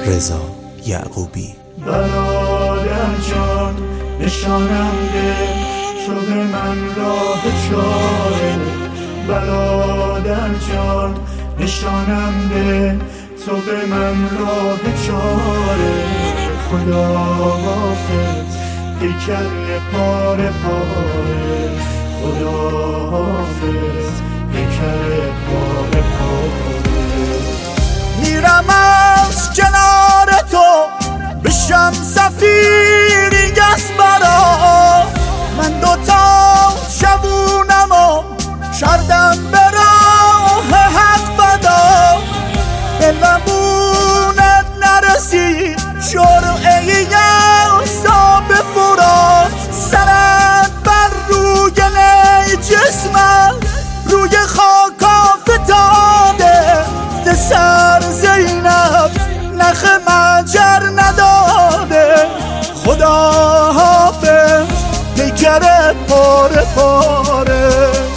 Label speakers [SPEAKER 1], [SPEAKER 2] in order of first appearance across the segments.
[SPEAKER 1] رضا یعقوبی.
[SPEAKER 2] برادر جان نشانم ده تو به من راه چاره، برادر جان نشانم ده تو به من راه چاره. خدا حافظ پیکر پاره پاره، خدا حافظ پیکر پاره پاره. میرم از کنار تو بشم سفیری گس برا، من دوتا شبونم و کردم به راه حق فدا. به لبونت نرسید جرعه یاساب فرات، سرت بر روی نی جسمم روی خاک افتاده. سر زینب نخ مجر نداده، خدا حافظ پیکر پاره پاره.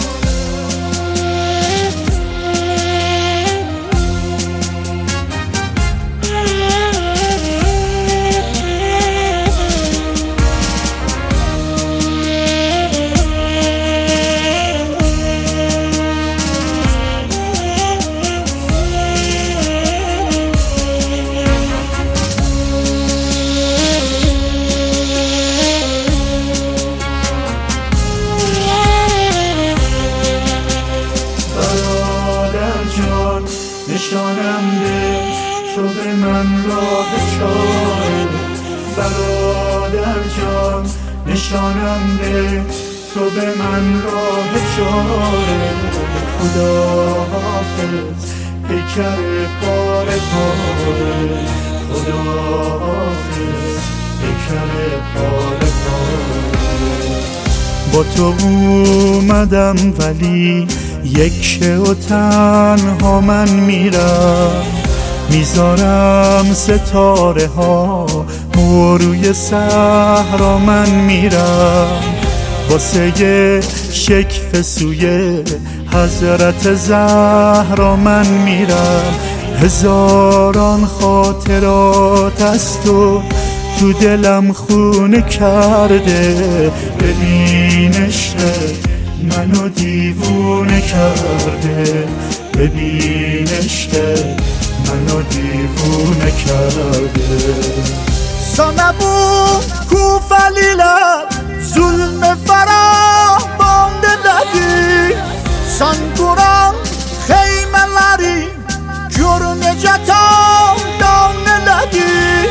[SPEAKER 2] نشانم ده تو به من راه چاره، برادر جان نشانم ده تو به من راه چاره. خدا حافظ پیکر پاره پاره، خدا حافظ پیکر پاره پاره. با تو اومدم ولی یک و تنها من میرم، میذارم ستاره ها روی صحرا من میرم. واسه شکف سوی حضرت زهرا من میرم. هزاران خاطرات از تو دلم خونه کرده، ببینش منو دیوونه کرده، ببینش که منو دیوونه کرده. سنبون کوفلیلم ظلم فراوان دلدی، سنگوران خیمه لری جرم جتا دان لدی.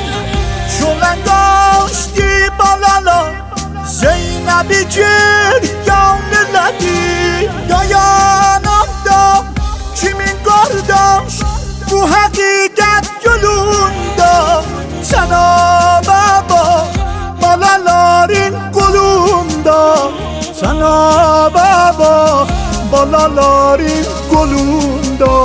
[SPEAKER 2] چولنگاشتی بالالا زینبی جریان لدی، دایانم دام کیمین گرداش bu hakikat yolunda. Sana baba balaların kolunda, sana baba balaların kolunda.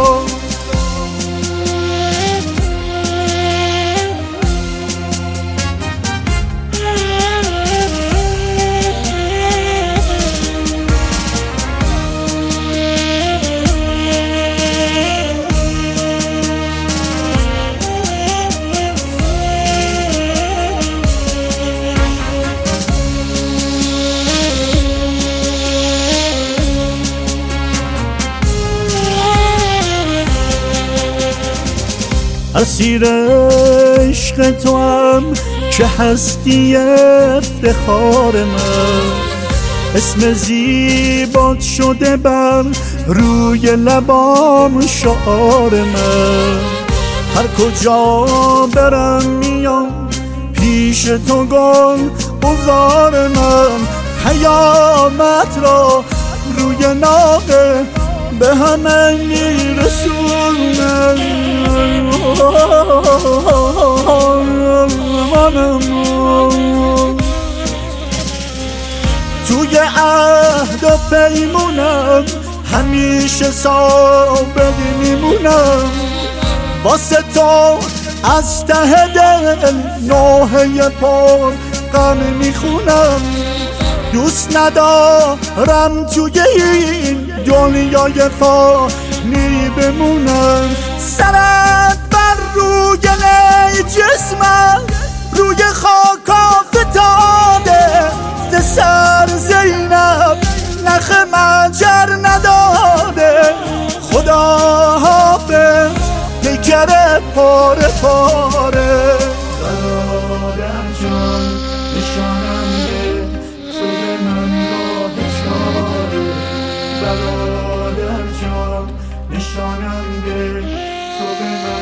[SPEAKER 2] اسیر عشق تو هم که هستی افتخار من، اسم زیبات شده بر روی لبام شعار من. هر کجا برم میام پیش تو گل بزار من، حیامت را روی ناقه به همه میرسونم. توی عهد و پیمونم همیشه ثابت میمونم، واسه تو از ته دل نوحه پر غم میخونم. دوست ندارم توی این دنیای فانی بمونم. سرت بر روی نی پاره پاره. برادر جان نشانم ده، تو به من راه چاره. برادر جان نشانم ده، تو به من